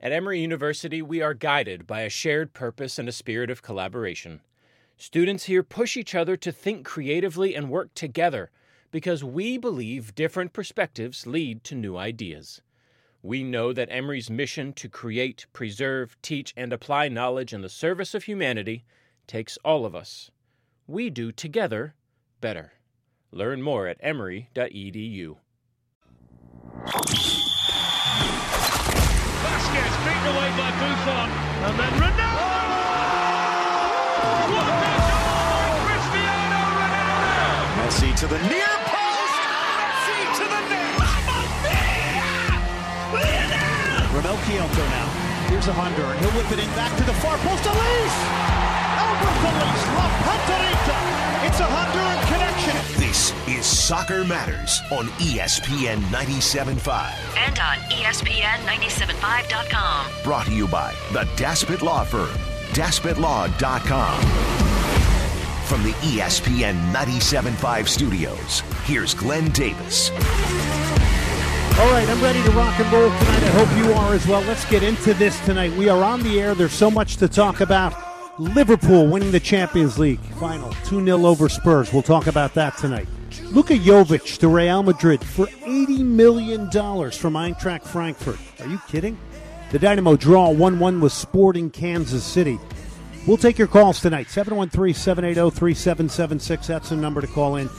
At Emory University, we are guided by a shared purpose and a spirit of collaboration. Students here push each other to think creatively and work together because we believe different perspectives lead to new ideas. We know that Emory's mission to create, preserve, teach, and apply knowledge in the service of humanity takes all of us. We do together better. Learn more at emory.edu. Vasquez beaten away by Buffon, and then Ronaldo! What a goal by Cristiano Ronaldo! Messi to the near post! Messi to the net! Mamma mia! Lionel! Romel Kyoto now. Here's a Honduran. He'll whip it in back to the far post. Elise! Albert Elise! La Panterita! It's a Honduran connection. This is Soccer Matters on ESPN 97.5. And on ESPN975.com. Brought to you by the Daspit Law Firm. DaspitLaw.com. From the ESPN 97.5 studios, here's Glenn Davis. All right, I'm ready to rock and roll tonight. I hope you are as well. Let's get into this tonight. We are on the air. There's so much to talk about. Liverpool winning the Champions League final, 2-0 over Spurs. We'll talk about that tonight. Luka Jovic to Real Madrid for $80 million from Eintracht Frankfurt. Are you kidding? The Dynamo draw 1-1 with Sporting Kansas City. We'll take your calls tonight, 713-780-3776. That's the number to call in,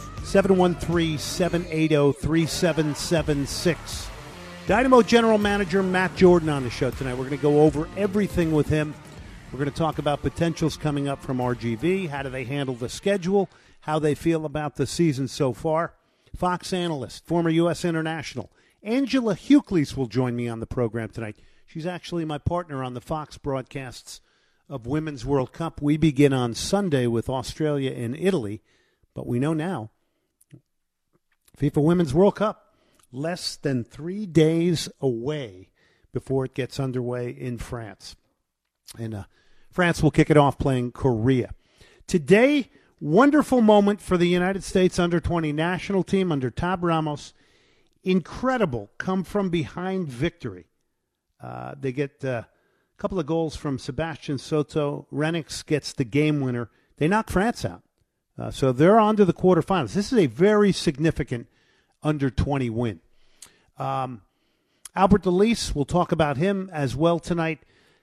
713-780-3776. Dynamo General Manager Matt Jordan on the show tonight. We're going to go over everything with him. We're going to talk about potentials coming up from RGV. How do they handle the schedule? How they feel about the season so far. Fox analyst, former U.S. international, Angela Hucles will join me on the program tonight. She's actually my partner on the Fox broadcasts of Women's World Cup. We begin on Sunday with Australia and Italy, but we know now FIFA Women's World Cup less than 3 days away before it gets underway in France. And France will kick it off playing Korea. Today, wonderful moment for the United States under-20 national team under Tab Ramos. Incredible come-from-behind victory. They get a couple of goals from Sebastian Soto. Renix gets the game winner. They knock France out. So they're on to the quarterfinals. This is a very significant under-20 win. Albert Elise, we'll talk about him as well tonight.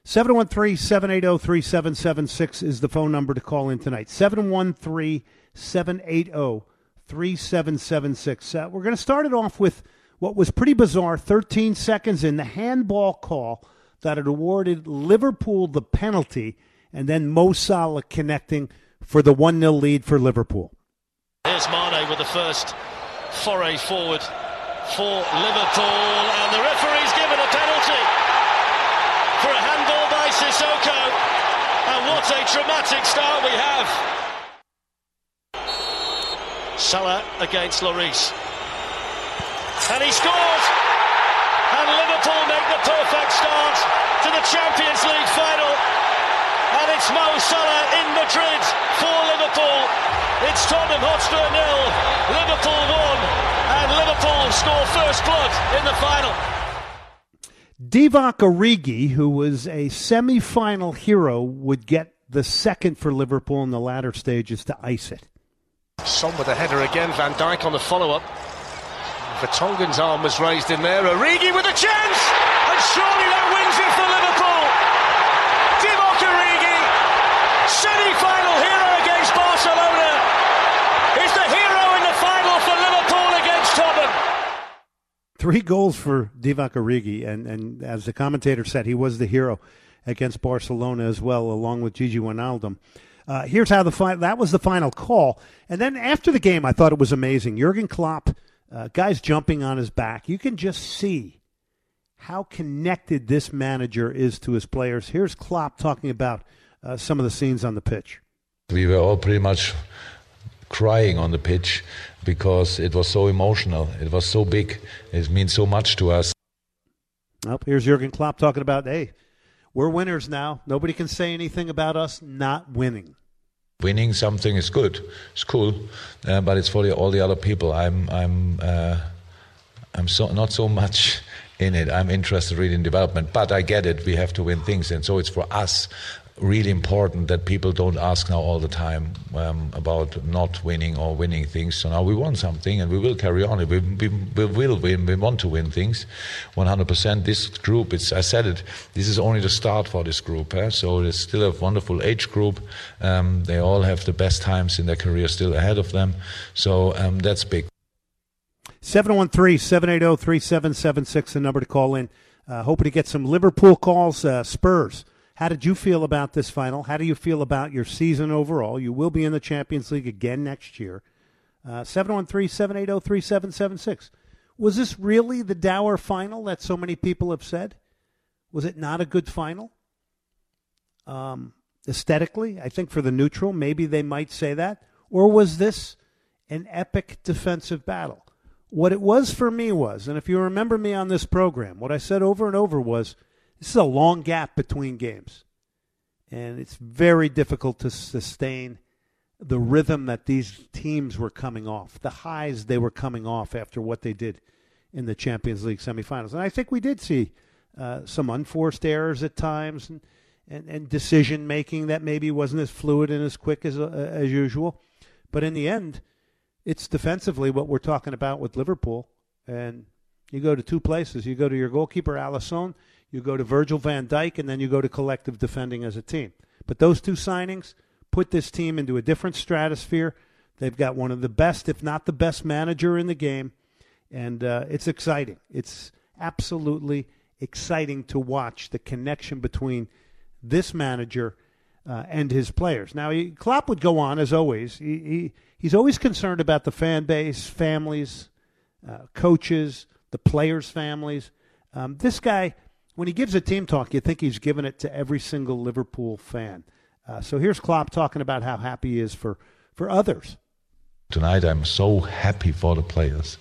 713-780-3776 is the phone number to call in tonight. 713-780-3776. We're going to start it off with what was pretty bizarre, 13 seconds in, the handball call that had awarded Liverpool the penalty, and then Mo Salah connecting for the 1-0 lead for Liverpool. Here's Mane with the first foray forward for Liverpool, and the referee's given a penalty for a handball by Sissoko, and what a dramatic start we have. Salah against Lloris, and he scores, and Liverpool make the perfect start to the Champions League final, and it's Mo Salah in Madrid for Liverpool. It's Tottenham Hotspur 0, Liverpool 1, and Liverpool score first blood in the final. Divock Origi, who was a semi-final hero, would get the second for Liverpool in the latter stages to ice it. Son with a header again, Van Dijk on the follow-up. Vertonghen's arm was raised in there. Origi with a chance, and surely that wins it for Liverpool. Divock Origi, semi-final hero against Barcelona, is the hero in the final for Liverpool against Tottenham. 3 goals for Divock Origi, and as the commentator said, he was the hero against Barcelona as well, along with Gigi Wijnaldum. Here's how that was the final call. And then after the game, I thought it was amazing. Jurgen Klopp, guys jumping on his back. You can just see how connected this manager is to his players. Here's Klopp talking about some of the scenes on the pitch. We were all pretty much crying on the pitch because it was so emotional. It was so big. It means so much to us. Well, here's Jurgen Klopp talking about, hey, we're winners now. Nobody can say anything about us not winning. Winning something is good. It's cool, but it's for all the other people. I'm so not so much in it. I'm interested really in development, but I get it. We have to win things, and so it's for us really important that people don't ask now all the time about not winning or winning things. So now we won something, and we will carry on. We will win. We want to win things 100%. This group, I said it, this is only the start for this group. So there's still a wonderful age group. They all have the best times in their career still ahead of them. So that's big. 713-780-3776, the number to call in. Hoping to get some Liverpool calls. Spurs, how did you feel about this final? How do you feel about your season overall? You will be in the Champions League again next year. 713-780-3776. Was this really the dour final that so many people have said? Was it not a good final? Aesthetically, I think for the neutral, maybe they might say that. Or was this an epic defensive battle? What it was for me was, and if you remember me on this program, what I said over and over was, this is a long gap between games. And it's very difficult to sustain the rhythm that these teams were coming off, the highs they were coming off after what they did in the Champions League semifinals. And I think we did see some unforced errors at times and decision-making that maybe wasn't as fluid and as quick as usual. But in the end, it's defensively what we're talking about with Liverpool. And you go to two places. You go to your goalkeeper, Alisson, you go to Virgil van Dijk, and then you go to collective defending as a team. But those two signings put this team into a different stratosphere. They've got one of the best, if not the best, manager in the game. And it's exciting. It's absolutely exciting to watch the connection between this manager and his players. Now, Klopp would go on, as always. He's always concerned about the fan base, families, coaches, the players' families. This guy, when he gives a team talk, you think he's giving it to every single Liverpool fan. So here's Klopp talking about how happy he is for others. Tonight I'm so happy for the players,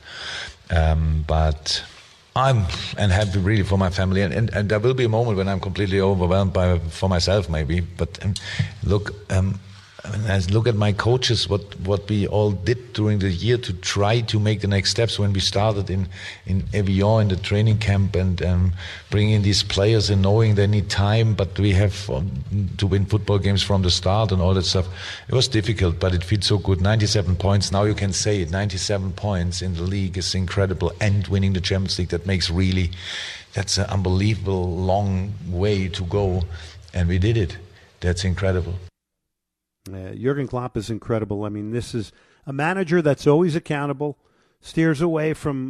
but I'm happy really for my family, and there will be a moment when I'm completely overwhelmed for myself maybe. But look, as look at my coaches, what we all did during the year to try to make the next steps when we started in Evian in the training camp and bringing these players and knowing they need time, but we have to win football games from the start and all that stuff. It was difficult, but it feels so good. 97 points, now you can say it, 97 points in the league is incredible, and winning the Champions League, that's an unbelievable long way to go, and we did it. That's incredible. Jurgen Klopp is incredible. I mean, this is a manager that's always accountable, steers away from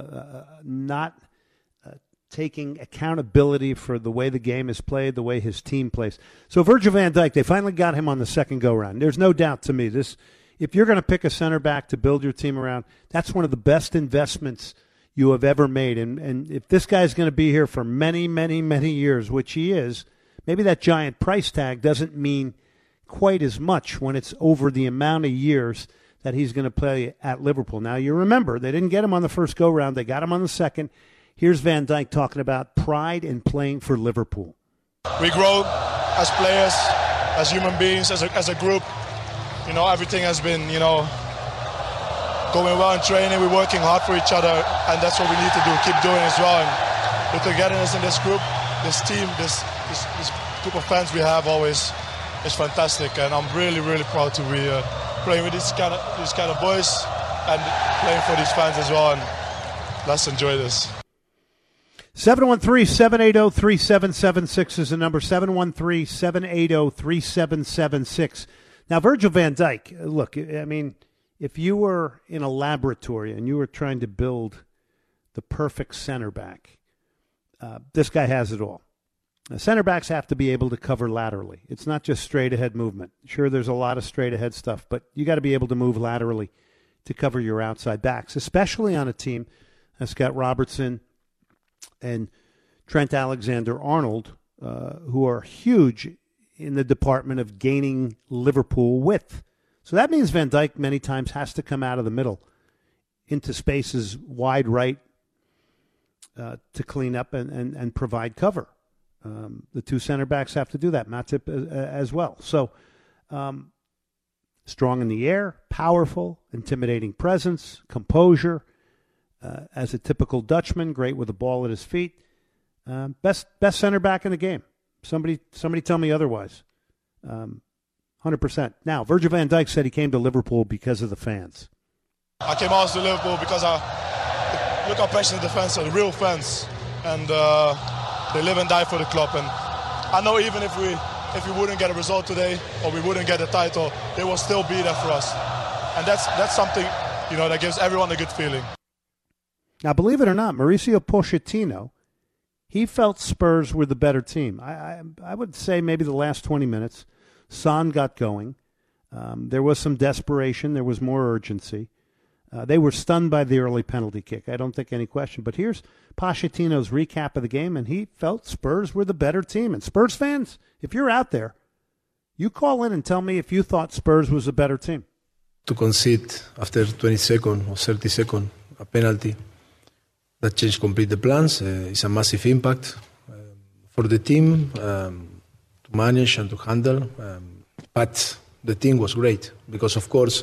not taking accountability for the way the game is played, the way his team plays. So Virgil van Dijk, they finally got him on the second go-round. There's no doubt to me, if you're going to pick a center back to build your team around, that's one of the best investments you have ever made. And if this guy's going to be here for many, many, many years, which he is, maybe that giant price tag doesn't mean quite as much when it's over the amount of years that he's going to play at Liverpool. Now, you remember, they didn't get him on the first go-round. They got him on the second. Here's Van Dijk talking about pride in playing for Liverpool. We grow as players, as human beings, as a group. You know, everything has been, going well in training. We're working hard for each other, and that's what we need to do, keep doing as well. And the togetherness in this group, this team, this group of fans we have always is fantastic, and I'm really, really proud to be playing with these kind of boys and playing for these fans as well. And let's enjoy this. 713-780-3776 is the number. 713-780-3776. Now, Virgil van Dijk, look, I mean, if you were in a laboratory and you were trying to build the perfect center back, this guy has it all. Center backs have to be able to cover laterally. It's not just straight-ahead movement. Sure, there's a lot of straight-ahead stuff, but you got to be able to move laterally to cover your outside backs, especially on a team that's got Robertson and Trent Alexander-Arnold, who are huge in the department of gaining Liverpool width. So that means Van Dijk many times has to come out of the middle into spaces wide right to clean up and provide cover. The two center backs have to do that, Matip as well. So strong in the air, powerful, intimidating presence, composure. as a typical Dutchman, great with the ball at his feet. Best center back in the game. Somebody tell me otherwise. 100%. Now, Virgil van Dijk said he came to Liverpool because of the fans. I came out to Liverpool because look how passionate the fans are, the real fans, and they live and die for the club. And I know even if we wouldn't get a result today or we wouldn't get a title, they will still be there for us. And that's something, that gives everyone a good feeling. Now, believe it or not, Mauricio Pochettino, he felt Spurs were the better team. I would say maybe the last 20 minutes, Son got going. There was some desperation. There was more urgency. They were stunned by the early penalty kick. I don't think any question. But here's Pochettino's recap of the game, and he felt Spurs were the better team. And Spurs fans, if you're out there, you call in and tell me if you thought Spurs was a better team. To concede after 20 seconds or 30 seconds a penalty, that changed completely the plans. It's a massive impact for the team to manage and to handle. But the team was great because, of course,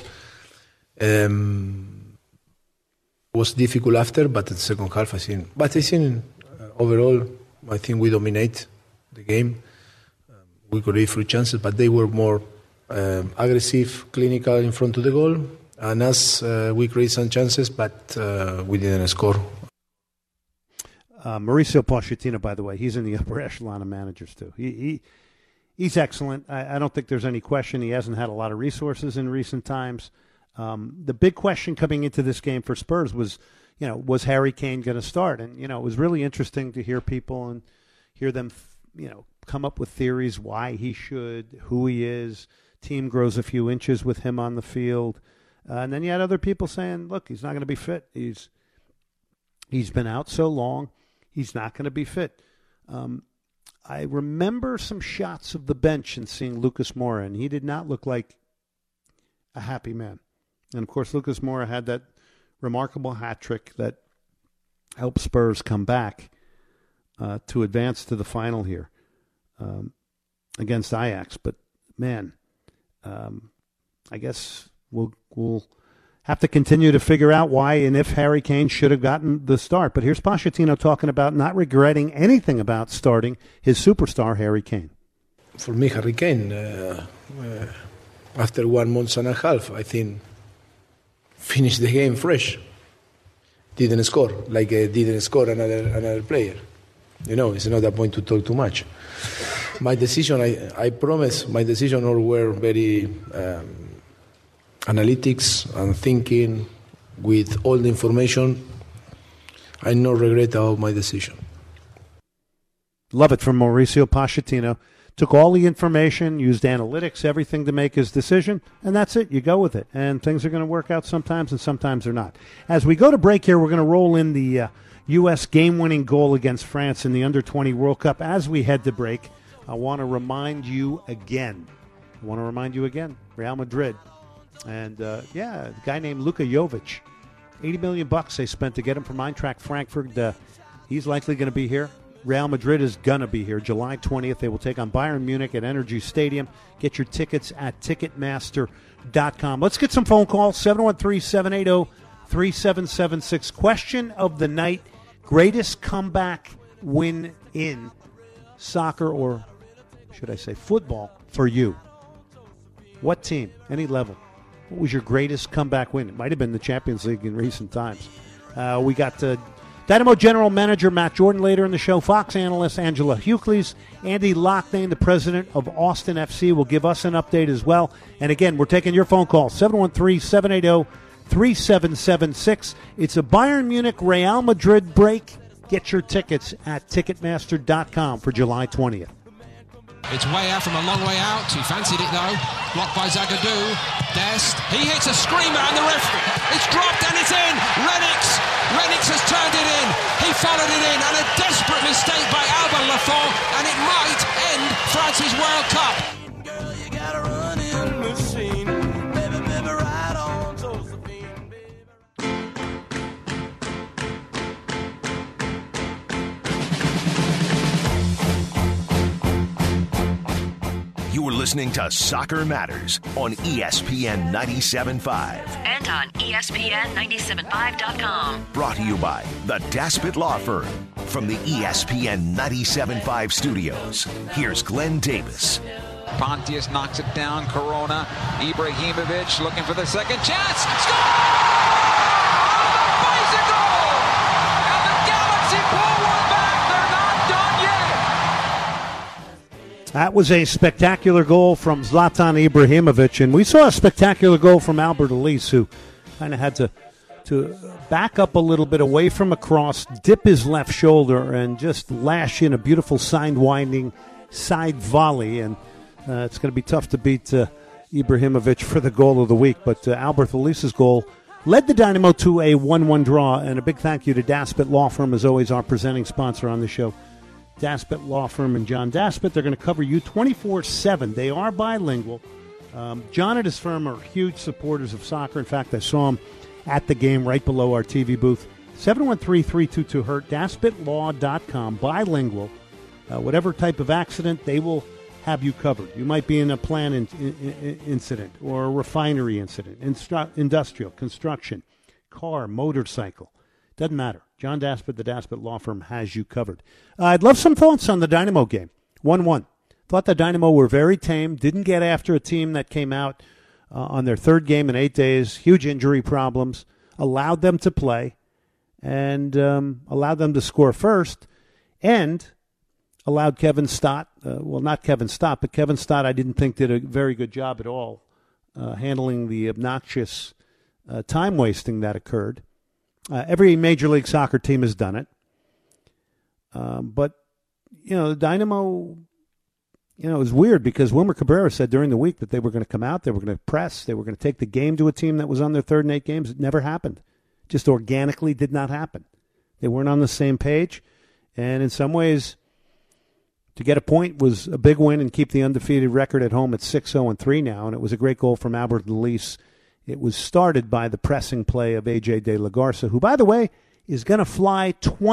was difficult after, but in the second half, I think overall, I think we dominate the game. We create few chances, but they were more aggressive, clinical in front of the goal. And us, we create some chances, but we didn't score. Mauricio Pochettino, by the way, he's in the upper echelon of managers too. He's excellent. I don't think there's any question. He hasn't had a lot of resources in recent times. The big question coming into this game for Spurs was, was Harry Kane going to start? And, it was really interesting to hear people and hear them, come up with theories why he should, who he is. Team grows a few inches with him on the field. And then you had other people saying, look, he's not going to be fit. He's been out so long, he's not going to be fit. I remember some shots of the bench and seeing Lucas Moura, and he did not look like a happy man. And, of course, Lucas Moura had that remarkable hat trick that helped Spurs come back to advance to the final here against Ajax. But, man, I guess we'll have to continue to figure out why and if Harry Kane should have gotten the start. But here's Pochettino talking about not regretting anything about starting his superstar, Harry Kane. For me, Harry Kane, after 1 month and a half, I think, finished the game fresh. Didn't score, like didn't score another player. It's not a point to talk too much. My decision, I promise, my decision all were very analytics and thinking with all the information. I no regret about my decision. Love it from Mauricio Pochettino. Took all the information, used analytics, everything to make his decision, and that's it. You go with it. And things are going to work out sometimes, and sometimes they're not. As we go to break here, we're going to roll in the U.S. game-winning goal against France in the Under-20 World Cup. As we head to break, I want to remind you again. Real Madrid. And, a guy named Luka Jovic. $80 million they spent to get him from Eintracht Frankfurt. He's likely going to be here. Real Madrid is going to be here. July 20th, they will take on Bayern Munich at Energy Stadium. Get your tickets at Ticketmaster.com. Let's get some phone calls. 713-780-3776. Question of the night, greatest comeback win in soccer, or should I say football, for you? What team? Any level? What was your greatest comeback win? It might have been the Champions League in recent times. We got Dynamo General Manager Matt Jordan later in the show. Fox analyst Angela Hucles. Andy Loughnane, the president of Austin FC, will give us an update as well. And again, we're taking your phone call, 713-780-3776. It's a Bayern Munich Real Madrid break. Get your tickets at Ticketmaster.com for July 20th. It's way out from a long way out. He fancied it though. Blocked by Zagadou. Dest. He hits a screamer and the referee. It's dropped and it's in. Renix has turned it in. He followed it in and a desperate mistake by Alban Lafont, and it might end France's World Cup. Girl, you got a running machine. Baby, ride on Josephine. You're listening to Soccer Matters on ESPN 97.5. And on ESPN975.com. Brought to you by the Daspit Law Firm. From the ESPN 97.5 studios, here's Glenn Davis. Pontius knocks it down. Corona. Ibrahimovic looking for the second chance. Score! On the bicycle! And the Galaxy pull one back. They're not done yet. That was a spectacular goal from Zlatan Ibrahimovic, and we saw a spectacular goal from Albert Elise, who kind of had to back up a little bit away from a cross, dip his left shoulder, and just lash in a beautiful winding side volley. And it's going to be tough to beat Ibrahimovic for the goal of the week. But Albert Elise's goal led the Dynamo to a 1-1 draw. And a big thank you to Daspit Law Firm, as always, our presenting sponsor on the show. Daspit Law Firm and John Daspit. They're going to cover you 24/7. They are bilingual. John and his firm are huge supporters of soccer. In fact, I saw him at the game right below our TV booth. 713-322-HURT, DaspitLaw.com, bilingual. Whatever type of accident, they will have you covered. You might be in a plant incident or a refinery incident, industrial, construction, car, motorcycle. Doesn't matter. John Daspit, the Daspit Law Firm, has you covered. I'd love some thoughts on the Dynamo game. 1-1. Thought the Dynamo were very tame, didn't get after a team that came out on their third game in 8 days, huge injury problems, allowed them to play, and allowed them to score first, and allowed Kevin Stott, not Kevin Stott, but Kevin Stott I didn't think did a very good job at all handling the obnoxious time wasting that occurred. Every Major League Soccer team has done it. But, the Dynamo, it was weird because Wilmer Cabrera said during the week that they were going to come out, they were going to press, they were going to take the game to a team that was on their third in 8 games. It never happened. Just organically did not happen. They weren't on the same page. And in some ways, to get a point was a big win and keep the undefeated record at home at 6-0-3 now. And it was a great goal from Albert Elise. It was started by the pressing play of A.J. De La Garza, who, by the way, is going to fly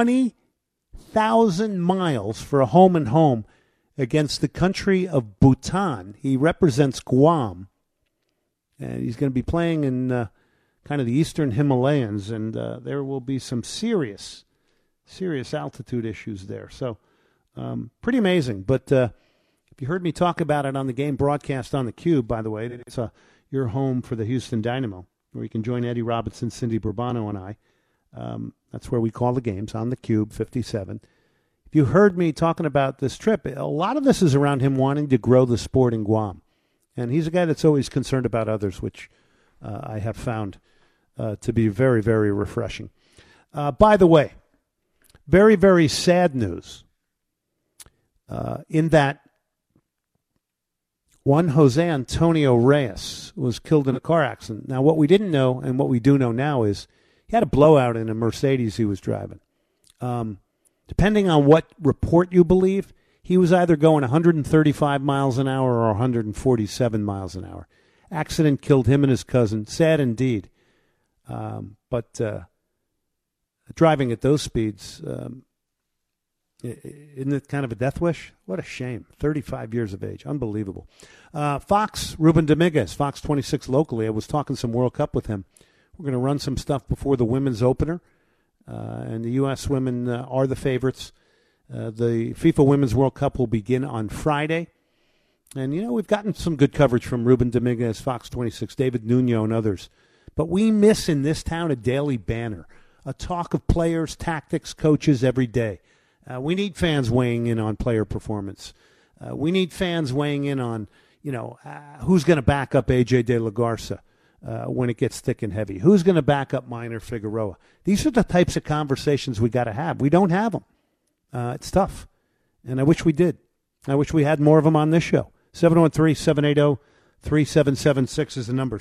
20,000 miles for a home-and-home against the country of Bhutan. He represents Guam, and he's going to be playing in kind of the eastern Himalayas, and there will be some serious altitude issues there. So pretty amazing. But if you heard me talk about it on the game broadcast on the Cube, by the way, it's your home for the Houston Dynamo, where you can join Eddie Robinson, Cindy Bourbano, and I. That's where we call the games, on the Cube 57. If you heard me talking about this trip, a lot of this is around him wanting to grow the sport in Guam. And he's a guy that's always concerned about others, which I have found to be very, very refreshing. By the way, very, very sad news in that one Jose Antonio Reyes was killed in a car accident. Now, what we didn't know and what we do know now is he had a blowout in a Mercedes he was driving. Depending on what report you believe, he was either going 135 miles an hour or 147 miles an hour. Accident killed him and his cousin. Sad indeed. But driving at those speeds, isn't it kind of a death wish? What a shame. 35 years of age. Unbelievable. Fox, Ruben Dominguez, Fox 26 locally. I was talking some World Cup with him. We're going to run some stuff before the women's opener. And the U.S. women are the favorites. The FIFA Women's World Cup will begin on Friday. And, we've gotten some good coverage from Ruben Dominguez, Fox 26, David Nuno, and others. But we miss in this town a daily banner, a talk of players, tactics, coaches every day. We need fans weighing in on player performance. We need fans weighing in on, who's going to back up A.J. De La Garza when it gets thick and heavy. Who's going to back up Minor Figueroa? These are the types of conversations we got to have. We don't have them. It's tough, and I wish we did. I wish we had more of them on this show. 713-780-3776 is the number.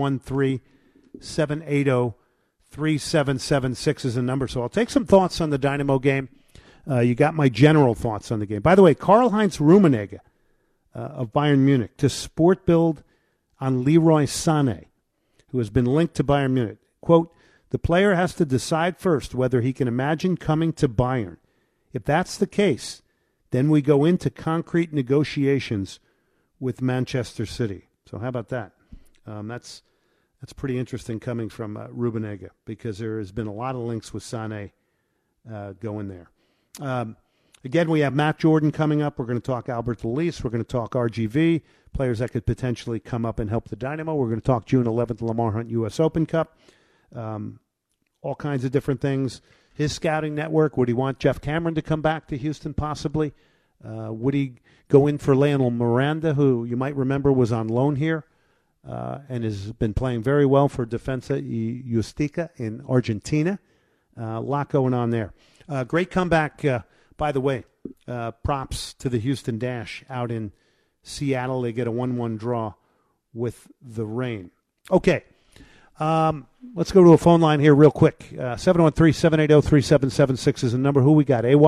713-780-3776 is the number. So I'll take some thoughts on the Dynamo game. You got my general thoughts on the game. By the way, Karl-Heinz Rummenigge of Bayern Munich to sport build on Leroy Sané, who has been linked to Bayern Munich. Quote, the player has to decide first whether he can imagine coming to Bayern. If that's the case, then we go into concrete negotiations with Manchester City. So how about that? That's pretty interesting coming from Rummenigge, because there has been a lot of links with Sané going there. Again, we have Matt Jordan coming up. We're going to talk Albert Elise. We're going to talk RGV, players that could potentially come up and help the Dynamo. We're going to talk June 11th, Lamar Hunt U.S. Open Cup. All kinds of different things. His scouting network, would he want Jeff Cameron to come back to Houston possibly? Would he go in for Lionel Miranda, who you might remember was on loan here and has been playing very well for Defensa y Justicia in Argentina? A lot going on there. Great comeback, by the way. Props to the Houston Dash out in Seattle. They get a 1-1 draw with the rain. Okay. Let's go to a phone line here real quick. 713-780-3776 is the number. Who we got? AY?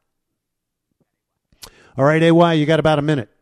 All right, AY, you got about a minute.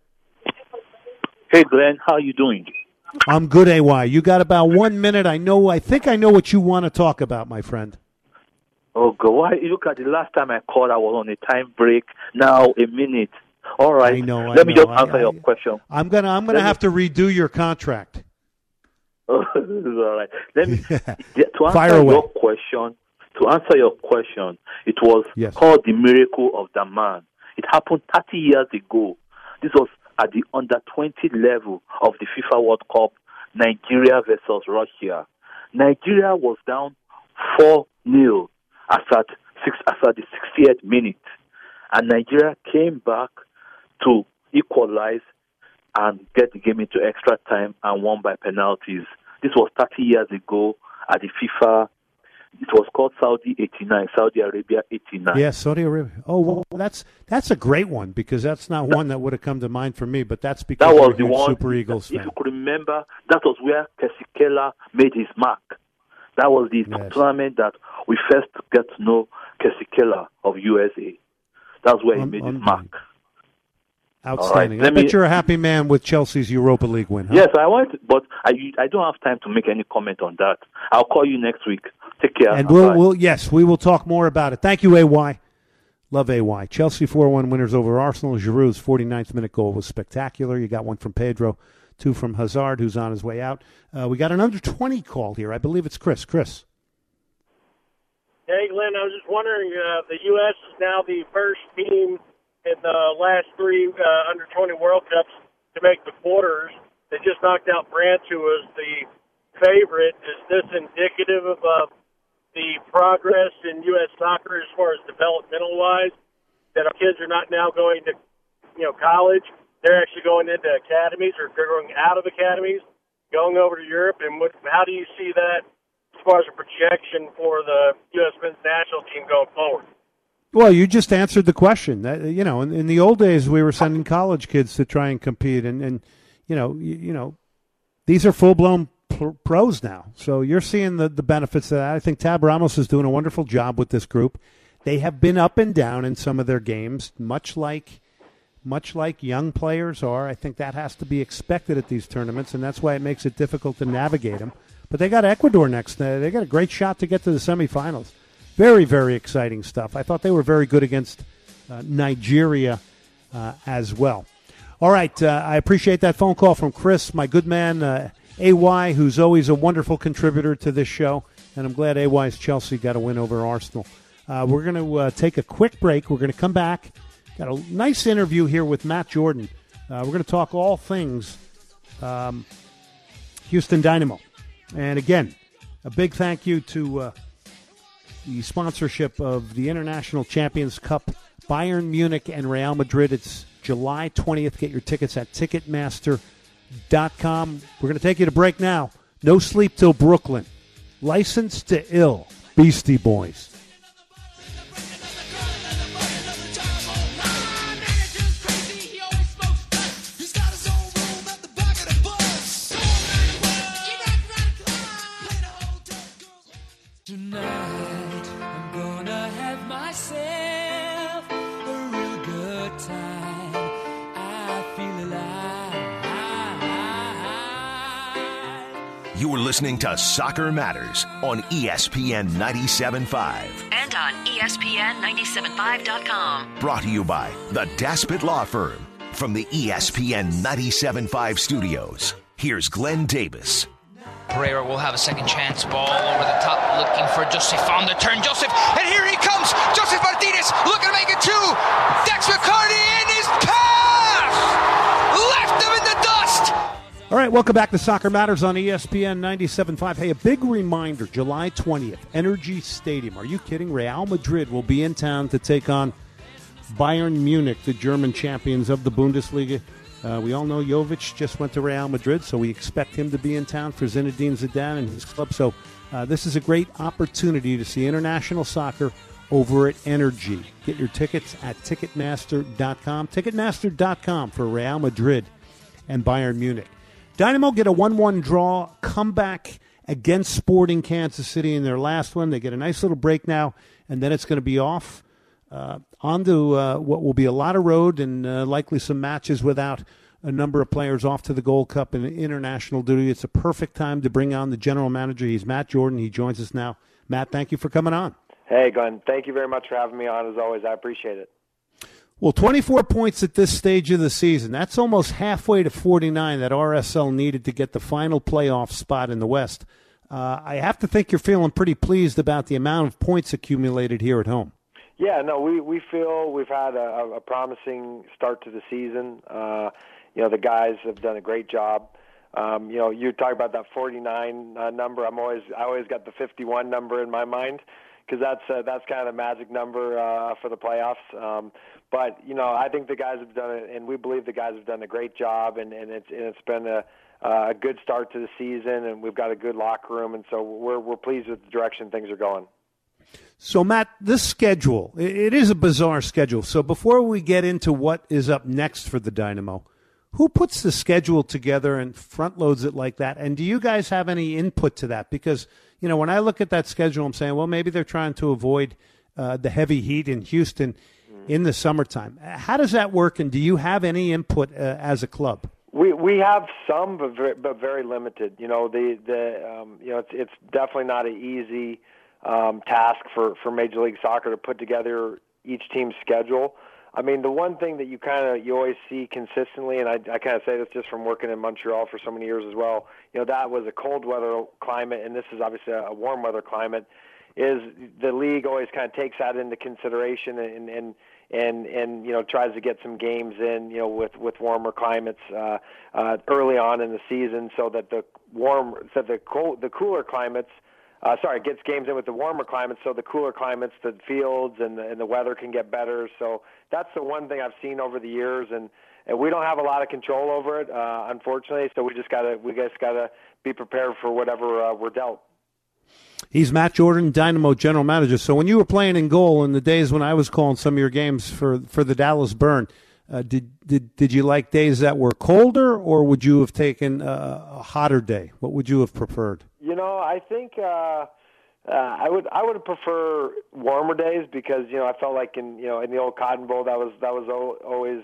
Hey, Glenn, how you doing? I'm good, AY. You got about 1 minute. I think I know what you want to talk about, my friend. Oh, God. Why? Look at the last time I called, I was on a time break. Now, a minute. All right. I know. Let me just answer your question. I'm gonna have to redo your contract. All right. Let me to Fire answer away. your question. To answer your question, it was called the miracle of the man. It happened 30 years ago. This was at the under-20 level of the FIFA World Cup, Nigeria versus Russia. Nigeria was down 4-0 as at the 60th minute, and Nigeria came back to equalize and get the game into extra time and won by penalties. This was 30 years ago at the FIFA. It was called Saudi Arabia 89. Yes, Saudi Arabia. Oh, well, that's a great one, because that's not one that would have come to mind for me, but that's because that was you're the a one. Super Eagles fan. If you could remember, that was where Kesikela made his mark. That was the tournament that we first get to know Kesikela of USA. That's where he made his mark. Outstanding. Right, I bet you're a happy man with Chelsea's Europa League win, huh? Yes, I want, but I don't have time to make any comment on that. I'll call you next week. Take care. And we will talk more about it. Thank you, AY. Love AY. Chelsea 4-1 winners over Arsenal. Giroud's 49th minute goal was spectacular. You got one from Pedro, two from Hazard, who's on his way out. We got an under 20 call here. I believe it's Chris. Chris. Hey, Glenn, I was just wondering, the U.S. is now the first team in the last three under-20 World Cups to make the quarters. They just knocked out France, who was the favorite. Is this indicative of the progress in U.S. soccer as far as developmental-wise, that our kids are not now going to college? They're actually going into academies, or they're going out of academies, going over to Europe. And how do you see that as far as a projection for the U.S. men's national team going forward? Well, you just answered the question. In the old days, we were sending college kids to try and compete, and these are full-blown pros now. So you're seeing the benefits of that. I think Tab Ramos is doing a wonderful job with this group. They have been up and down in some of their games, much like young players are. I think that has to be expected at these tournaments, and that's why it makes it difficult to navigate them. But they got Ecuador next. They got a great shot to get to the semifinals. Very, very exciting stuff. I thought they were very good against Nigeria as well. All right, I appreciate that phone call from Chris, my good man, AY, who's always a wonderful contributor to this show, and I'm glad AY's Chelsea got a win over Arsenal. We're going to take a quick break. We're going to come back. Got a nice interview here with Matt Jordan. We're going to talk all things Houston Dynamo. And again, a big thank you to the sponsorship of the International Champions Cup, Bayern Munich and Real Madrid. It's July 20th. Get your tickets at Ticketmaster.com. We're going to take you to break now. No Sleep Till Brooklyn. Licensed to Ill. Beastie Boys. Tonight, I'm gonna have myself a real good time. I feel alive. You're listening to Soccer Matters on ESPN 97.5. And on ESPN975.com. Brought to you by the Daspit Law Firm. From the ESPN 97.5 studios, here's Glenn Davis. Pereira will have a second chance. Ball over the top, looking for Joseph on the turn. Joseph, and here he comes. Joseph Martinez looking to make it two. Dex McCarty in his pass. Left him in the dust. All right, welcome back to Soccer Matters on ESPN 97.5. Hey, a big reminder, July 20th, Energy Stadium. Are you kidding? Real Madrid will be in town to take on Bayern Munich, the German champions of the Bundesliga. We all know Jovic just went to Real Madrid, so we expect him to be in town for Zinedine Zidane and his club. So this is a great opportunity to see international soccer over at Energy. Get your tickets at Ticketmaster.com. Ticketmaster.com for Real Madrid and Bayern Munich. Dynamo get a 1-1 draw, comeback against Sporting Kansas City in their last one. They get a nice little break now, and then it's going to be off. On to what will be a lot of road and likely some matches without a number of players off to the Gold Cup and international duty. It's a perfect time to bring on the general manager. He's Matt Jordan. He joins us now. Matt, thank you for coming on. Hey, Glenn. Thank you very much for having me on, as always. I appreciate it. Well, 24 points at this stage of the season. That's almost halfway to 49 that RSL needed to get the final playoff spot in the West. I have to think you're feeling pretty pleased about the amount of points accumulated here at home. Yeah, no, we feel we've had a promising start to the season. The guys have done a great job. You talk about that 49 number. I always got the 51 number in my mind because that's kind of the magic number for the playoffs. But I think the guys have done it, and we believe the guys have done a great job, and it's been a good start to the season, and we've got a good locker room, and so we're pleased with the direction things are going. So, Matt, this schedule, it is a bizarre schedule. So before we get into what is up next for the Dynamo, who puts the schedule together and front loads it like that? And do you guys have any input to that? Because, when I look at that schedule, I'm saying, well, maybe they're trying to avoid the heavy heat in Houston in the summertime. How does that work, and do you have any input as a club? We have some, but very limited. It's definitely not an easy task for Major League Soccer to put together each team's schedule. I mean, the one thing that you always see consistently, and I kind of say this just from working in Montreal for so many years as well, that was a cold weather climate, and this is obviously a warm weather climate, is the league always kind of takes that into consideration and tries to get some games in, with warmer climates early on in the season, so that the cooler climates. Gets games in with the warmer climates, so the cooler climates, the fields and the weather can get better. So that's the one thing I've seen over the years, and we don't have a lot of control over it, unfortunately. So we just gotta be prepared for whatever we're dealt. He's Matt Jordan, Dynamo general manager. So when you were playing in goal in the days when I was calling some of your games for the Dallas Burn, did you like days that were colder, or would you have taken a hotter day? What would you have preferred? I think I would prefer warmer days because I felt like in the old Cotton Bowl that was always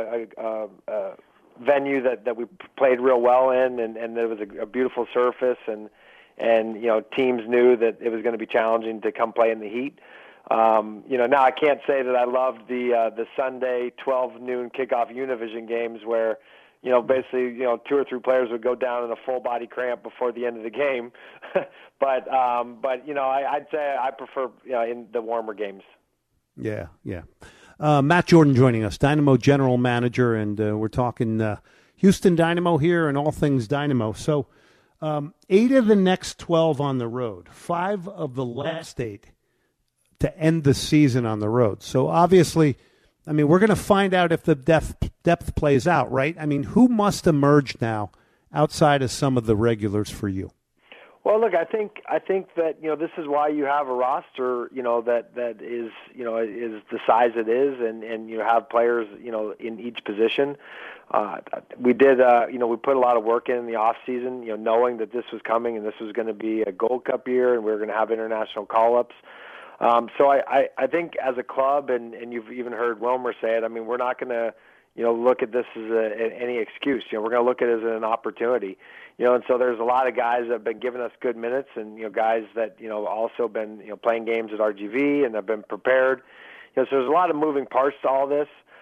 a venue that we played real well in, and there was a beautiful surface, and teams knew that it was going to be challenging to come play in the heat. Now I can't say that I loved the Sunday 12 noon kickoff Univision games where basically, 2 or 3 players would go down in a full body cramp before the end of the game. but I'd say I prefer, in the warmer games. Yeah. Matt Jordan joining us, Dynamo general manager, and we're talking Houston Dynamo here and all things Dynamo. So 8 of the next 12 on the road, 5 of the last 8 to end the season on the road. So obviously, we're going to find out if the depth plays out, right? Who must emerge now outside of some of the regulars for you? Well, look, I think that this is why you have a roster that is is the size it is, and you have players in each position. We did we put a lot of work in the off season, knowing that this was coming and this was going to be a Gold Cup year, and we were going to have international call-ups. So I think as a club, and you've even heard Wilmer say it, we're not going to, look at this as any excuse. We're going to look at it as an opportunity. And so there's a lot of guys that have been giving us good minutes, and, guys that, also been, playing games at RGV and have been prepared. So there's a lot of moving parts to all this.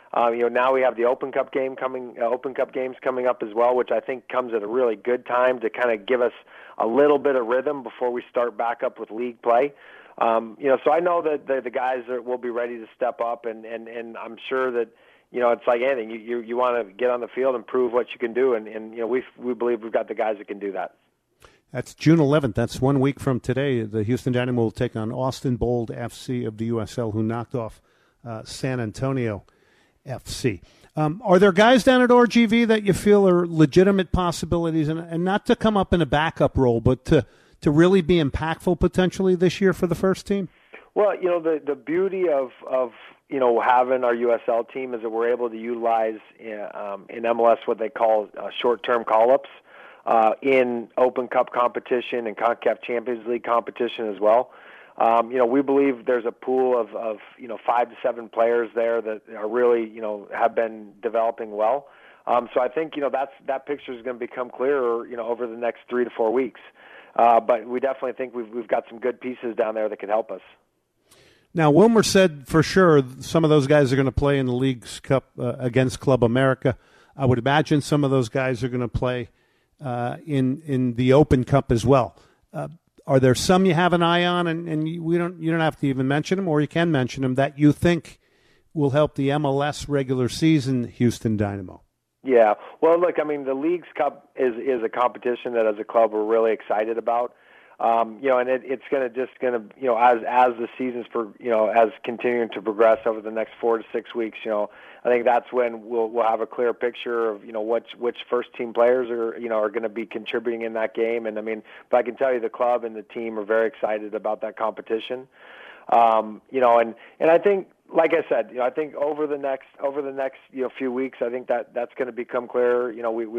Now we have the Open Cup games coming up as well, which I think comes at a really good time to kind of give us a little bit of rhythm before we start back up with league play. So I know that the guys will be ready to step up, and I'm sure that, it's like anything. You want to get on the field and prove what you can do, and we believe we've got the guys that can do that. That's June 11th. That's 1 week from today. The Houston Dynamo will take on Austin Bold FC of the USL, who knocked off San Antonio FC. Are there guys down at RGV that you feel are legitimate possibilities, and not to come up in a backup role, but to really be impactful potentially this year for the first team? Well, the beauty of having our USL team is that we're able to utilize in MLS what they call short-term call-ups in Open Cup competition and CONCACAF Champions League competition as well. We believe there's a pool of 5 to 7 players there that are really, have been developing well. So I think, that picture is going to become clearer, over the next 3 to 4 weeks. But we definitely think we've got some good pieces down there that could help us. Now, Wilmer said for sure some of those guys are going to play in the League's Cup against Club America. I would imagine some of those guys are going to play in the Open Cup as well. Are there some you have an eye on, and you don't have to even mention them, or you can mention them, that you think will help the MLS regular season Houston Dynamo? Yeah. Well, look, the League's Cup is a competition that as a club we're really excited about. And it's going to as the seasons as continuing to progress over the next 4 to 6 weeks, I think that's when we'll have a clear picture of which first team players are going to be contributing in that game. And but I can tell you the club and the team are very excited about that competition. And I think, like I said, I think over the next few weeks, I think that's going to become clear.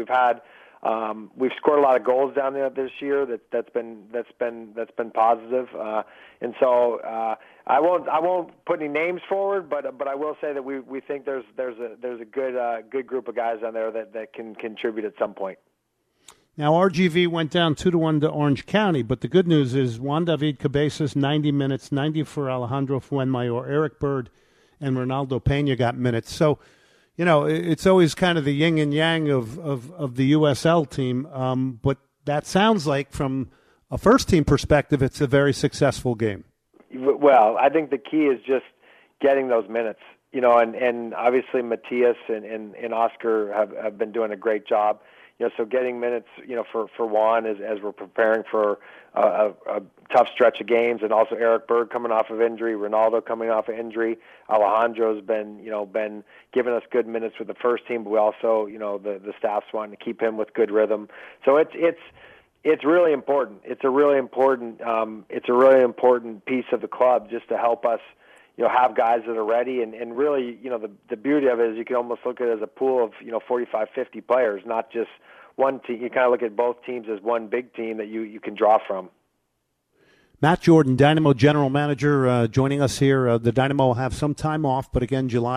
We've scored a lot of goals down there this year. That's been positive. And so I won't put any names forward, but I will say that we think there's a good group of guys down there that can contribute at some point. Now, RGV went down 2-1 to Orange County, but the good news is Juan David Cabezas, 90 minutes, 90 for Alejandro Fuenmayor, Eric Bird, and Ronaldo Pena got minutes. So, it's always kind of the yin and yang of the USL team, but that sounds like from a first-team perspective, it's a very successful game. Well, I think the key is just getting those minutes, and obviously Matias and Oscar have been doing a great job. So getting minutes, for Juan as we're preparing for a tough stretch of games, and also Eric Bird coming off of injury, Ronaldo coming off of injury. Alejandro's been giving us good minutes with the first team, but we also, the staff's wanting to keep him with good rhythm. So it's really important. It's a really important piece of the club just to help us, have guys that are ready, and really, the beauty of it is you can almost look at it as a pool of, 45, 50 players, not just one team. You kind of look at both teams as one big team that you can draw from. Matt Jordan, Dynamo General Manager, joining us here. The Dynamo will have some time off, but again, June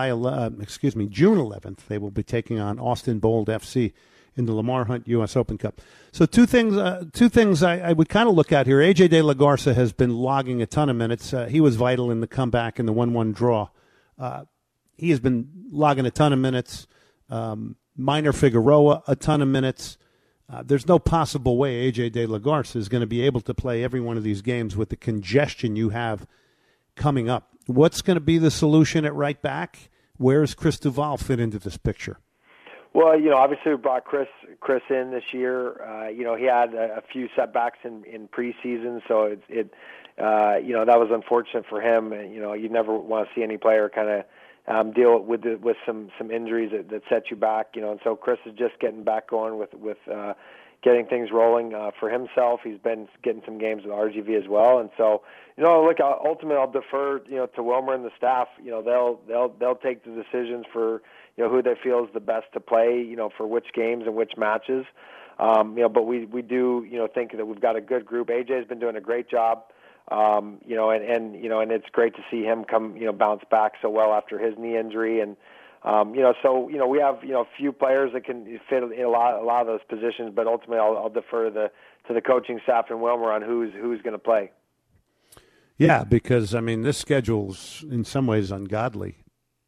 11th, they will be taking on Austin Bold FC in the Lamar Hunt U.S. Open Cup. So two things I would kind of look at here. AJ De La Garza has been logging a ton of minutes. He was vital in the comeback in the 1-1 draw. He has been logging a ton of minutes. Minor Figueroa, a ton of minutes. There's no possible way AJ De La Garza is going to be able to play every one of these games with the congestion you have coming up. What's going to be the solution at right back? Where does Chris Duval fit into this picture? Well, obviously we brought Chris in this year. He had a few setbacks in preseason, so that was unfortunate for him. You never want to see any player kind of deal with some injuries that set you back. And so Chris is just getting back going with getting things rolling for himself. He's been getting some games with RGV as well, and so look, ultimately I'll defer to Wilmer and the staff. They'll take the decisions for who they feel is the best to play, for which games and which matches. But we do think that we've got a good group. AJ's been doing a great job. And it's great to see him come bounce back so well after his knee injury, and so we have a few players that can fit in a lot of those positions, but ultimately I'll defer to the coaching staff and Wilmer on who's going to play. Yeah, because this schedule's in some ways ungodly.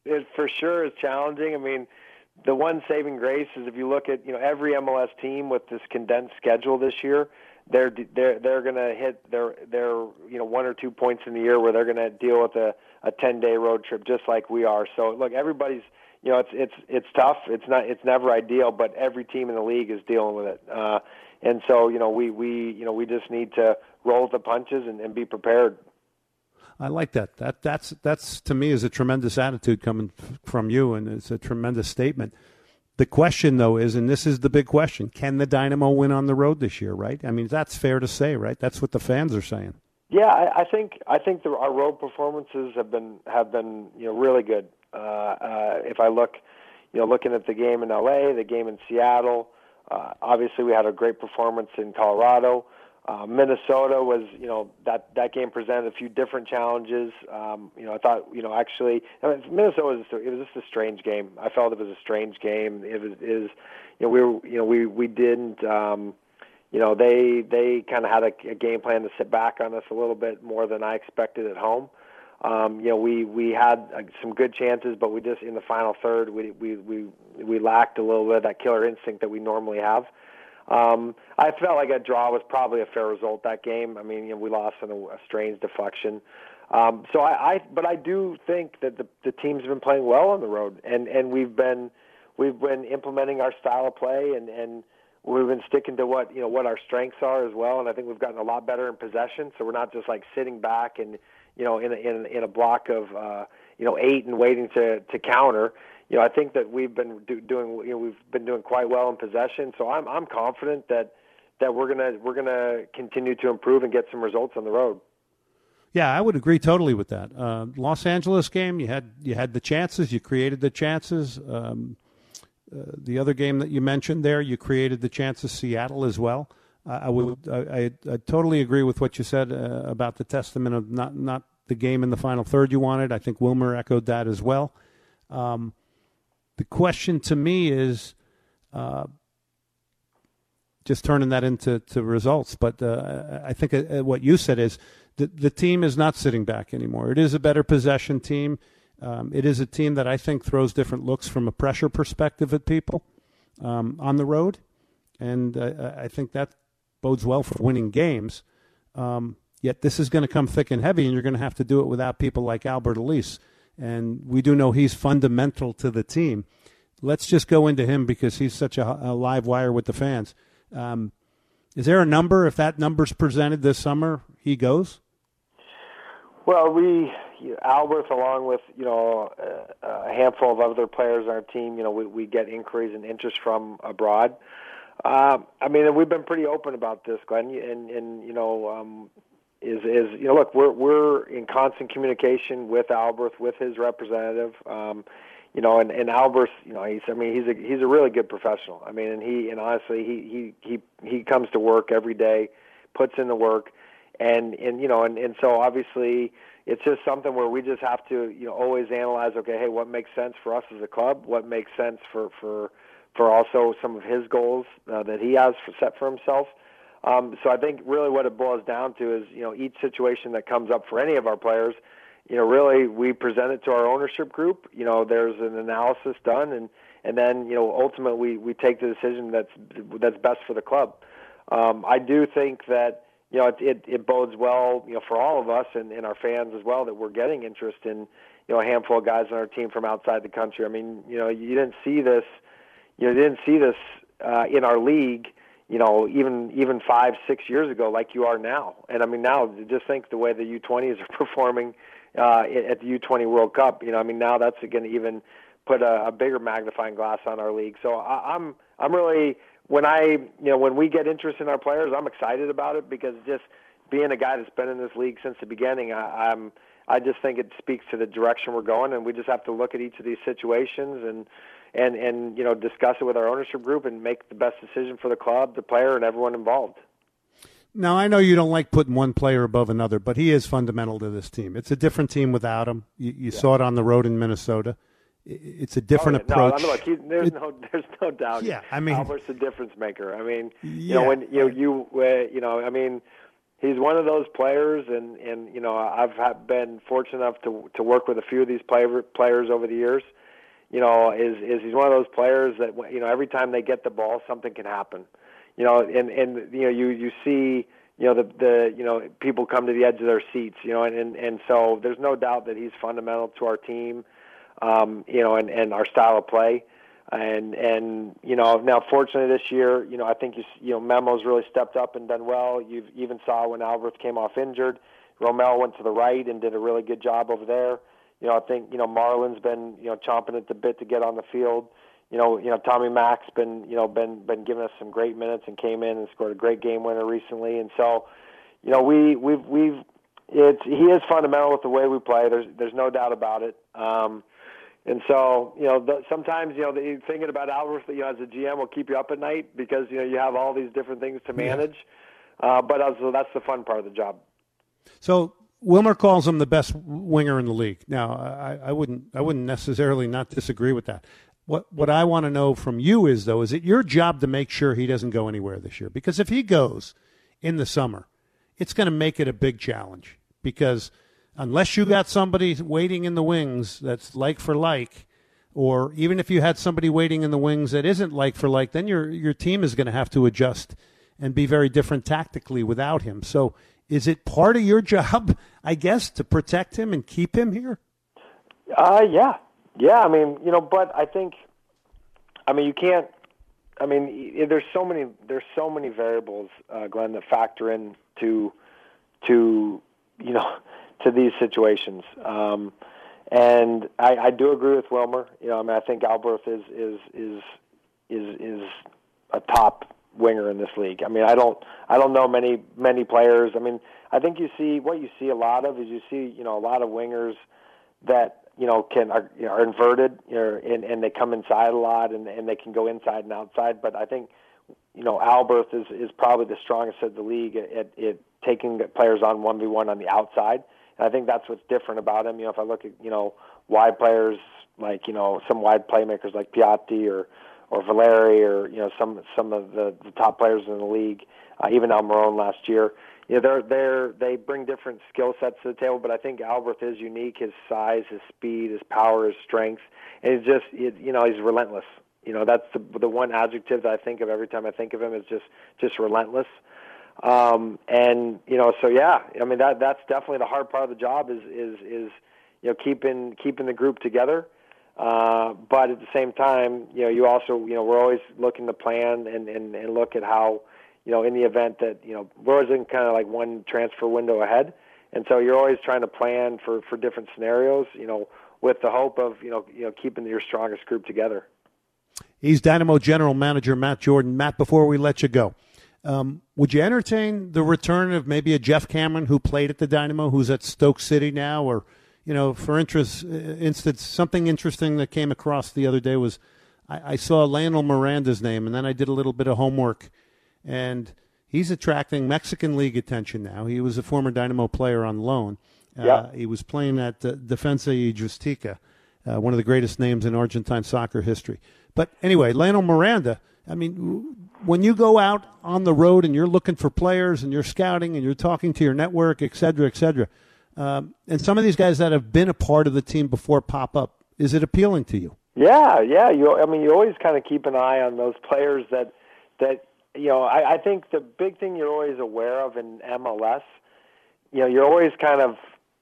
it for sure is challenging. I mean, the one saving grace is if you look at every MLS team with this condensed schedule this year, they're going to hit their 1 or 2 points in the year where they're going to deal with a 10-day road trip just like we are. So look, everybody's it's tough. It's never ideal, but every team in the league is dealing with it. And so we just need to roll with the punches and be prepared. I like that. That's to me is a tremendous attitude coming from you, and it's a tremendous statement. The question, though, is, and this is the big question: can the Dynamo win on the road this year? Right? I mean, that's fair to say, right? That's what the fans are saying. Yeah, I think our road performances have been really good. If I look, looking at the game in LA, the game in Seattle, obviously we had a great performance in Colorado. Minnesota was, that game presented a few different challenges. I thought, actually, Minnesota it was just a strange game. I felt it was a strange game. We didn't, they kind of had a game plan to sit back on us a little bit more than I expected at home. We had some good chances, but we just in the final third we lacked a little bit of that killer instinct that we normally have. I felt like a draw was probably a fair result that game. I mean, we lost on a strange deflection. But I do think that the teams have been playing well on the road, and we've been implementing our style of play, and we've been sticking to what our strengths are as well. And I think we've gotten a lot better in possession, so we're not just like sitting back and in a block of 8 and waiting to counter. I think that we've been doing quite well in possession. So I'm confident that we're gonna continue to improve and get some results on the road. Yeah, I would agree totally with that. Los Angeles game, you had the chances, you created the chances. The other game that you mentioned there, you created the chances. Seattle as well. I totally agree with what you said about the testament of not the game in the final third you wanted. I think Wilmer echoed that as well. The question to me is just turning that into results. But I think what you said is the team is not sitting back anymore. It is a better possession team. It is a team that I think throws different looks from a pressure perspective at people on the road. And I think that bodes well for winning games. Yet this is going to come thick and heavy, and you're going to have to do it without people like Albert Elise. And we do know he's fundamental to the team. Let's just go into him because he's such a live wire with the fans. Is there a number? If that number's presented this summer, he goes? Well, Albert, along with a handful of other players on our team, we get inquiries and interest from abroad. I mean, we've been pretty open about this, Glenn, look, we're in constant communication with Albert, with his representative, and Albert's, he's a really good professional. I mean, and honestly, he comes to work every day, puts in the work, and so obviously it's just something where we just have to, always analyze, okay, hey, what makes sense for us as a club? What makes sense for also some of his goals that he has set for himself? So I think really what it boils down to is, each situation that comes up for any of our players, really we present it to our ownership group. There's an analysis done, and then, ultimately we take the decision that's best for the club. I do think that, it bodes well, for all of us and our fans as well, that we're getting interest in, a handful of guys on our team from outside the country. I mean, you didn't see this, in our league, even 5-6 years ago, like you are now. And I mean, now just think the way the U20s are performing at the U20 World Cup. Now that's going to even put a bigger magnifying glass on our league. So I'm really, when we get interest in our players, I'm excited about it, because just being a guy that's been in this league since the beginning, I just think it speaks to the direction we're going, and we just have to look at each of these situations and discuss it with our ownership group and make the best decision for the club, the player, and everyone involved. Now, I know you don't like putting one player above another, but he is fundamental to this team. It's a different team without him. You saw it on the road in Minnesota. It's a different approach. No, look, there's no doubt. Yeah, I mean, Albert's a difference maker. I mean, he's one of those players, and you know, I've been fortunate enough to work with a few of these players over the years. You know, is he's one of those players that, you know, every time they get the ball, something can happen. You know, and you know, you see, you know, the you know, people come to the edge of their seats. You know, and so there's no doubt that he's fundamental to our team. You know, and our style of play. And you know, now fortunately this year, you know, I think you know, Memo's really stepped up and done well. You even saw when Alberth came off injured, Romel went to the right and did a really good job over there. You know, I think, you know, Marlon's been, you know, chomping at the bit to get on the field. You know, Tommy Mack's been giving us some great minutes and came in and scored a great game winner recently. And so, you know, he is fundamental with the way we play. There's no doubt about it. And so, you know, sometimes, you know, thinking about Alberth, you know, as a GM will keep you up at night because, you know, you have all these different things to manage. But also, that's the fun part of the job. So Wilmer calls him the best winger in the league. Now, I wouldn't necessarily not disagree with that. What I want to know from you is, though, is it your job to make sure he doesn't go anywhere this year? Because if he goes in the summer, it's going to make it a big challenge because unless you got somebody waiting in the wings that's like for like, or even if you had somebody waiting in the wings that isn't like for like, then your team is going to have to adjust and be very different tactically without him. So is it part of your job, I guess, to protect him and keep him here? Yeah. I mean, you know, but I think, I mean, you can't. I mean, there's so many variables, Glenn, that factor in to you know, to these situations. And I do agree with Wilmer. You know, I mean, I think Alberth is a top winger in this league. I mean, I don't know many players. I mean, I think you see a lot of you know, a lot of wingers that, you know, are inverted, you know, and they come inside a lot and they can go inside and outside. But I think, you know, Alberth is probably the strongest of the league at taking players on 1v1 on the outside. And I think that's what's different about him. You know, if I look at, you know, wide players like, you know, some wide playmakers like Piatti or Valeri or, you know, some of the top players in the league, even Almiron last year, you know, they bring different skill sets to the table. But I think Alberth is unique. His size, his speed, his power, his strength, and it's just, you know, he's relentless. You know, that's the one adjective that I think of every time I think of him is just relentless. And, you know, so yeah, I mean, that's definitely the hard part of the job is, you know, keeping the group together. But at the same time, you know, you also, you know, we're always looking to plan and look at how, you know, in the event that, you know, we're always in kind of like one transfer window ahead. And so you're always trying to plan for different scenarios, you know, with the hope of, you know, keeping your strongest group together. He's Dynamo General Manager Matt Jordan. Matt, before we let you go, would you entertain the return of maybe a Jeff Cameron who played at the Dynamo, who's at Stoke City now? Or, you know, for instance, something interesting that came across the other day was I saw Lionel Miranda's name, and then I did a little bit of homework, and he's attracting Mexican League attention now. He was a former Dynamo player on loan. He was playing at Defensa y Justicia, one of the greatest names in Argentine soccer history. But anyway, Lionel Miranda, I mean, when you go out on the road and you're looking for players and you're scouting and you're talking to your network, et cetera, and some of these guys that have been a part of the team before pop up, is it appealing to you? Yeah. You always kind of keep an eye on those players that you know, I think the big thing you're always aware of in MLS, you know, you're always kind of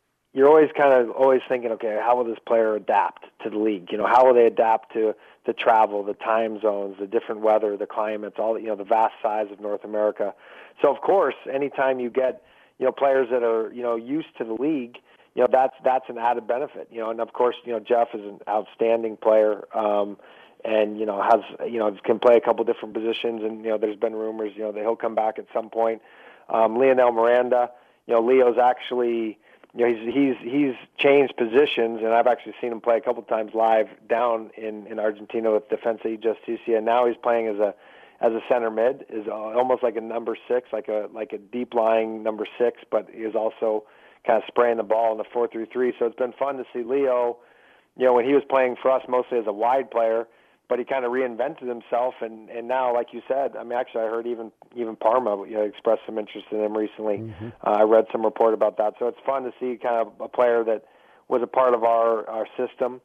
thinking, okay, how will this player adapt to the league? You know, how will they adapt to the travel, the time zones, the different weather, the climates, all, you know, the vast size of North America. So of course, anytime you get, you know, players that are, you know, used to the league, you know, that's an added benefit, you know. And of course, you know, Jeff is an outstanding player, and you know can play a couple different positions. And you know, there's been rumors, you know, that he'll come back at some point. Lionel Miranda, you know, Leo's actually, you know, he's changed positions, and I've actually seen him play a couple times live down in Argentina with Defensa y Justicia. And now he's playing as a center mid, is almost like a number 6, like a deep lying number 6, but he is also kind of spraying the ball in the 4-3-3. So it's been fun to see Leo, you know, when he was playing for us mostly as a wide player, but he kind of reinvented himself, and now, like you said, I mean, actually, I heard even Parma expressed some interest in him recently. Mm-hmm. I read some report about that, so it's fun to see kind of a player that was a part of our system,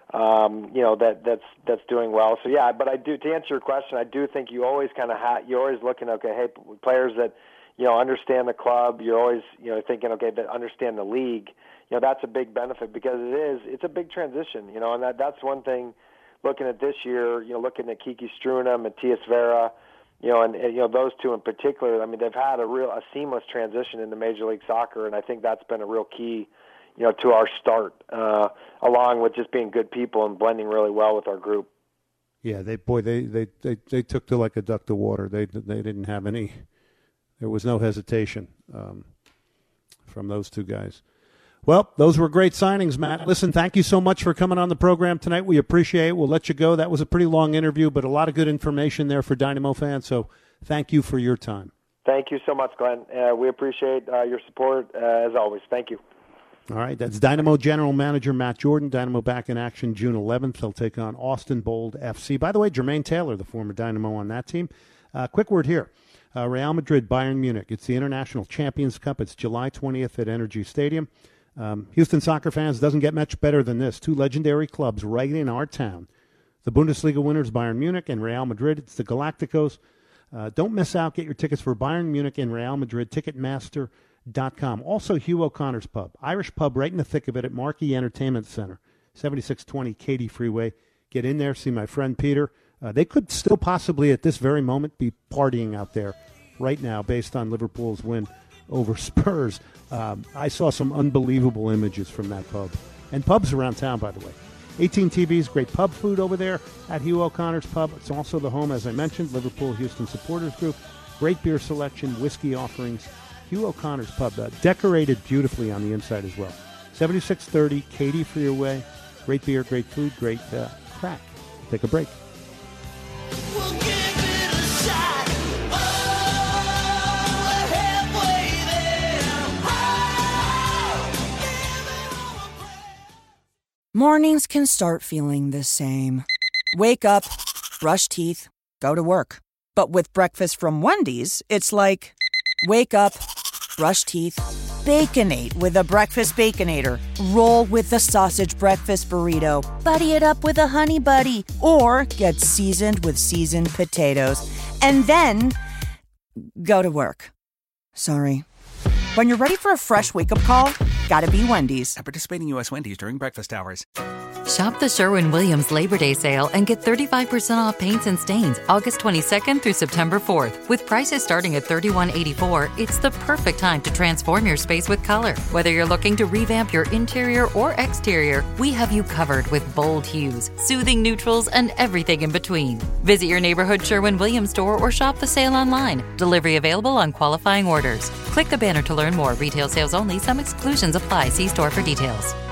that's doing well. So yeah, but I do, to answer your question, I do think you always kind of you're always looking, okay, hey, players that understand the club. You're always thinking, okay, that understand the league. That's a big benefit because it's a big transition. And that's one thing. Looking at this year, looking at Kiki Struna, Matias Vera, and those two in particular. I mean, they've had a seamless transition into Major League Soccer, and I think that's been a real key, to our start, along with just being good people and blending really well with our group. Yeah, they took to like a duck to water. They didn't have any. There was no hesitation from those two guys. Well, those were great signings, Matt. Listen, thank you so much for coming on the program tonight. We appreciate it. We'll let you go. That was a pretty long interview, but a lot of good information there for Dynamo fans, so thank you for your time. Thank you so much, Glenn. We appreciate your support, as always. Thank you. All right, that's Dynamo General Manager Matt Jordan. Dynamo back in action June 11th. They'll take on Austin Bold FC. By the way, Jermaine Taylor, the former Dynamo on that team. Quick word here. Real Madrid, Bayern Munich. It's the International Champions Cup. It's July 20th at Energy Stadium. Houston soccer fans, doesn't get much better than this. Two legendary clubs right in our town. The Bundesliga winners, Bayern Munich and Real Madrid. It's the Galacticos. Don't miss out. Get your tickets for Bayern Munich and Real Madrid. Ticketmaster.com. Also, Hugh O'Connor's Pub. Irish pub right in the thick of it at Marquee Entertainment Center. 7620 Katy Freeway. Get in there, see my friend Peter. They could still possibly at this very moment be partying out there right now based on Liverpool's win over Spurs. I saw some unbelievable images from that pub. And pubs around town, by the way. 18 TVs, great pub food over there at Hugh O'Connor's Pub. It's also the home, as I mentioned, Liverpool Houston Supporters Group. Great beer selection, whiskey offerings. Hugh O'Connor's Pub, decorated beautifully on the inside as well. 7630 Katy Freeway. Great beer, great food, great crack. Take a break. Mornings can start feeling the same. Wake up, brush teeth, go to work. But with breakfast from Wendy's, it's like, wake up, brush teeth, Baconate with a breakfast Baconator. Roll with the sausage breakfast burrito. Buddy it up with a honey buddy. Or get seasoned with seasoned potatoes. And then go to work. Sorry. When you're ready for a fresh wake-up call, gotta be Wendy's. At participating U.S. Wendy's during breakfast hours. Shop the Sherwin-Williams Labor Day sale and get 35% off paints and stains August 22nd through September 4th. With prices starting at $31.84, it's the perfect time to transform your space with color. Whether you're looking to revamp your interior or exterior, we have you covered with bold hues, soothing neutrals, and everything in between. Visit your neighborhood Sherwin-Williams store or shop the sale online. Delivery available on qualifying orders. Click the banner to learn more. Retail sales only. Some exclusions apply. See store for details.